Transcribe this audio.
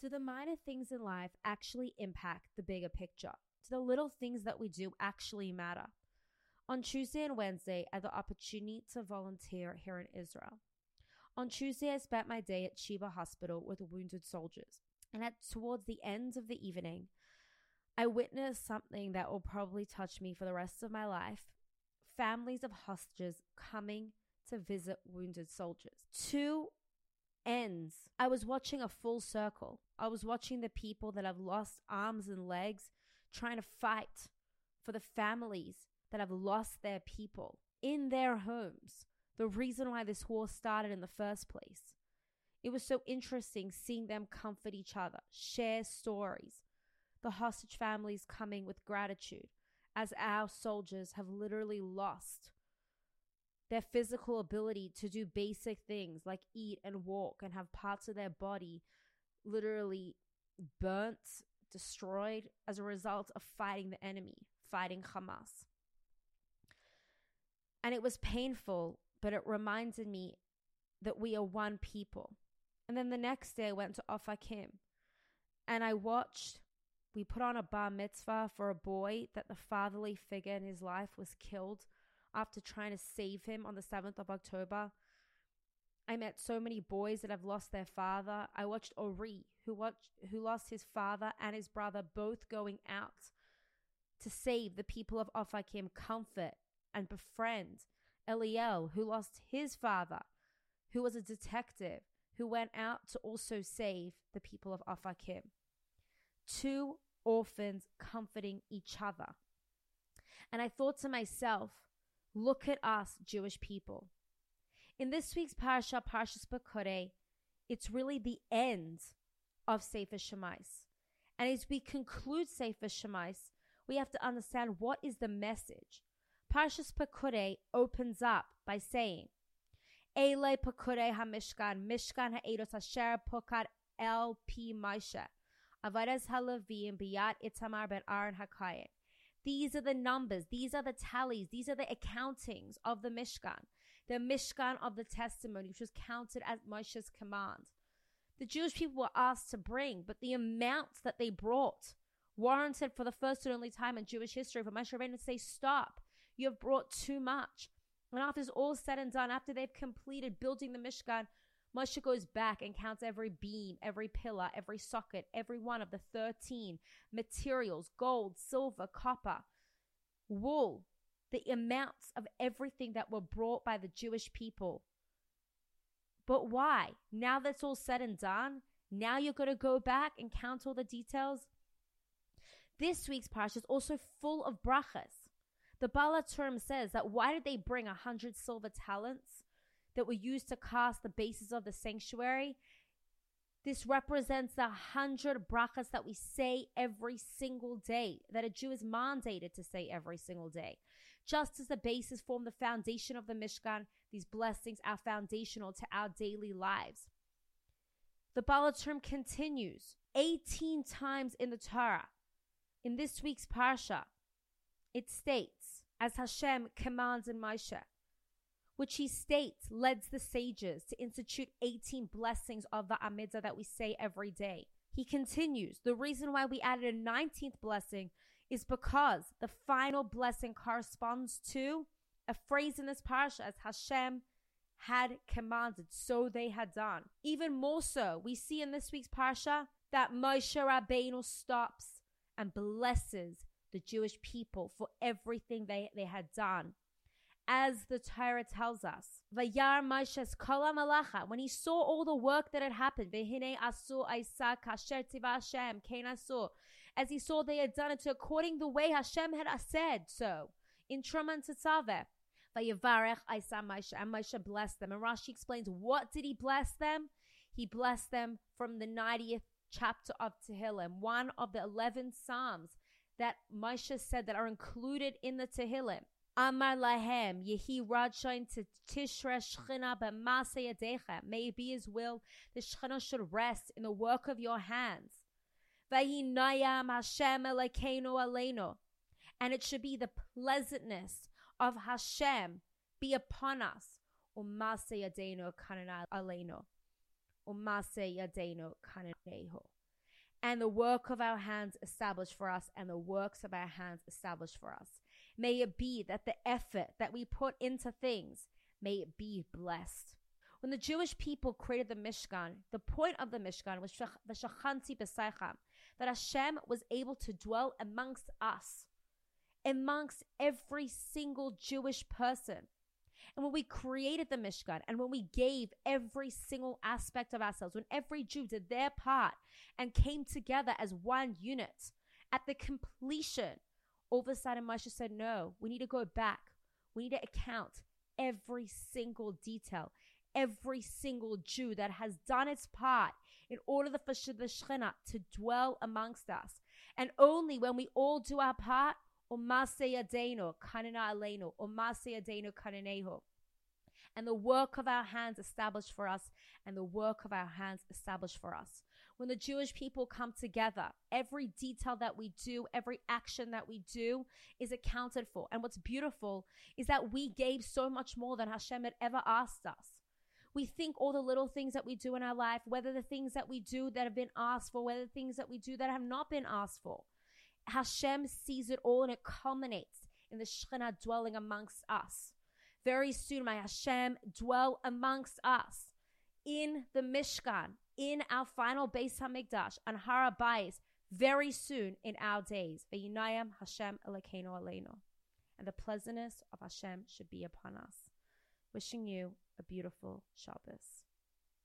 Do the minor things in life actually impact the bigger picture? Do the little things that we do actually matter? On Tuesday and Wednesday, I had the opportunity to volunteer here in Israel. On Tuesday, I spent my day at Sheba Hospital with wounded soldiers. And towards the end of the evening, I witnessed something that will probably touch me for the rest of my life. Families of hostages coming to visit wounded soldiers. Two ends. I was watching a full circle. I was watching the people that have lost arms and legs trying to fight for the families that have lost their people in their homes. The reason why this war started in the first place. It was so interesting seeing them comfort each other, share stories. The hostage families coming with gratitude as our soldiers have literally lost their physical ability to do basic things like eat and walk and have parts of their body literally burnt, destroyed as a result of fighting the enemy, fighting Hamas. And it was painful, but it reminded me that we are one people. And then the next day I went to Ofakim and I watched, we put on a bar mitzvah for a boy that the fatherly figure in his life was killed after trying to save him on the 7th of October. I met so many boys that have lost their father. I watched Ori, who lost his father and his brother, both going out to save the people of Ofakim, comfort and befriend Eliel, who lost his father, who was a detective, who went out to also save the people of Ofakim. Two orphans comforting each other. And I thought to myself, look at us, Jewish people. In this week's parasha, Parshas Pekudei, it's really the end of Sefer Shemais. And as we conclude Sefer Shemais, we have to understand what is the message. Parshas Pekudei opens up by saying, Eile Pekudei HaMishkan, Mishkan HaEdos Asher Pokad El Pi Moshe, Avadas HaLevim Biyad Itamar Ben Aaron HaKayin. These are the numbers, these are the tallies, these are the accountings of the Mishkan of the testimony, which was counted as Moshe's command. The Jewish people were asked to bring, but the amounts that they brought warranted for the first and only time in Jewish history for Moshe Rabbeinu to say, stop, you have brought too much. And after it's all said and done, after they've completed building the Mishkan, Moshe goes back and counts every beam, every pillar, every socket, every one of the 13 materials, gold, silver, copper, wool, the amounts of everything that were brought by the Jewish people. But why? Now that's all said and done, now you're going to go back and count all the details? This week's parsha is also full of brachas. The Baal HaTurim says that why did they bring 100 silver talents that were used to cast the bases of the sanctuary? This represents the 100 brachas that we say every single day, that a Jew is mandated to say every single day. Just as the bases form the foundation of the Mishkan, these blessings are foundational to our daily lives. The Baal HaTurim continues 18 times in the Torah. In this week's parsha, it states, as Hashem commands in Moshe, which he states leads the sages to institute 18 blessings of the Amidah that we say every day. He continues, the reason why we added a 19th blessing is because the final blessing corresponds to a phrase in this parsha as Hashem had commanded, so they had done. Even more so, we see in this week's parsha that Moshe Rabbeinu stops and blesses the Jewish people for everything they had done. As the Torah tells us, Vayar Moshe's kol hamalacha, when he saw all the work that had happened, Vehine asu Isa kasher tiva Hashem, kein asu, as he saw they had done it according the way Hashem had said so, in Truma and Tetzaveh, Vayevarech Isa Moshe, and Moshe blessed them. And Rashi explains, what did he bless them? He blessed them from the 90th chapter of Tehillim, one of the 11 Psalms that Moshe said that are included in the Tehillim. Amar lahem yehi radshain to tishra shchina b'masa yadechem. May it be his will the shchina should rest in the work of your hands. Vayinayam Hashem Elokeinu aleinu, and it should be the pleasantness of Hashem be upon us. Umase yadeinu kanana aleinu. Umase yadeinu kananehu. and the work of our hands established for us, and the works of our hands established for us. May it be that the effort that we put into things, may it be blessed. When the Jewish people created the Mishkan, the point of the Mishkan was V'shachanti b'seicham, that Hashem was able to dwell amongst us, amongst every single Jewish person. And when we created the Mishkan, and when we gave every single aspect of ourselves, when every Jew did their part and came together as one unit, at the completion, all of a sudden Moshe said, no, we need to go back. We need to account every single detail, every single Jew that has done its part in order for the Shekhinah to dwell amongst us. And only when we all do our part, and the work of our hands established for us, and the work of our hands established for us. When the Jewish people come together, every detail that we do, every action that we do is accounted for. And what's beautiful is that we gave so much more than Hashem had ever asked us. We think all the little things that we do in our life, whether the things that we do that have been asked for, whether the things that we do that have not been asked for, Hashem sees it all, and it culminates in the Shekhinah dwelling amongst us. Very soon, may Hashem dwell amongst us in the Mishkan, in our final Beis HaMikdash, on Har HaBayis, very soon in our days. V'yinayim Hashem Elokeinu aleinu. And the pleasantness of Hashem should be upon us. Wishing you a beautiful Shabbos.